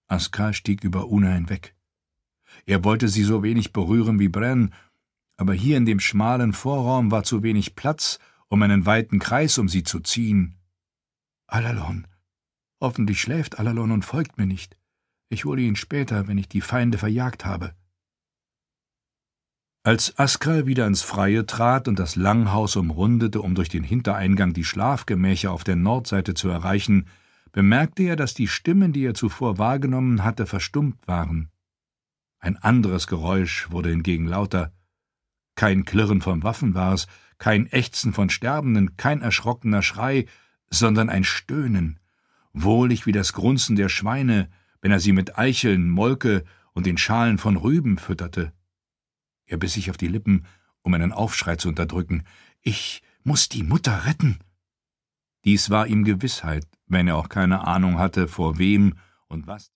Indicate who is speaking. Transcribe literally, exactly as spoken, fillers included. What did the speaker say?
Speaker 1: Askar stieg über Una hinweg. Er wollte sie so wenig berühren wie Bren, aber hier in dem schmalen Vorraum war zu wenig Platz, um einen weiten Kreis um sie zu ziehen. »Alalon! Hoffentlich schläft Alalon und folgt mir nicht. Ich hole ihn später, wenn ich die Feinde verjagt habe.« Als Askar wieder ins Freie trat und das Langhaus umrundete, um durch den Hintereingang die Schlafgemächer auf der Nordseite zu erreichen, bemerkte er, dass die Stimmen, die er zuvor wahrgenommen hatte, verstummt waren. Ein anderes Geräusch wurde hingegen lauter. Kein Klirren von Waffen war es, kein Ächzen von Sterbenden, kein erschrockener Schrei, sondern ein Stöhnen, wohlig wie das Grunzen der Schweine, wenn er sie mit Eicheln, Molke und den Schalen von Rüben fütterte. Er biss sich auf die Lippen, um einen Aufschrei zu unterdrücken. »Ich muß die Mutter retten!« Dies war ihm Gewissheit, wenn er auch keine Ahnung hatte, vor wem und was.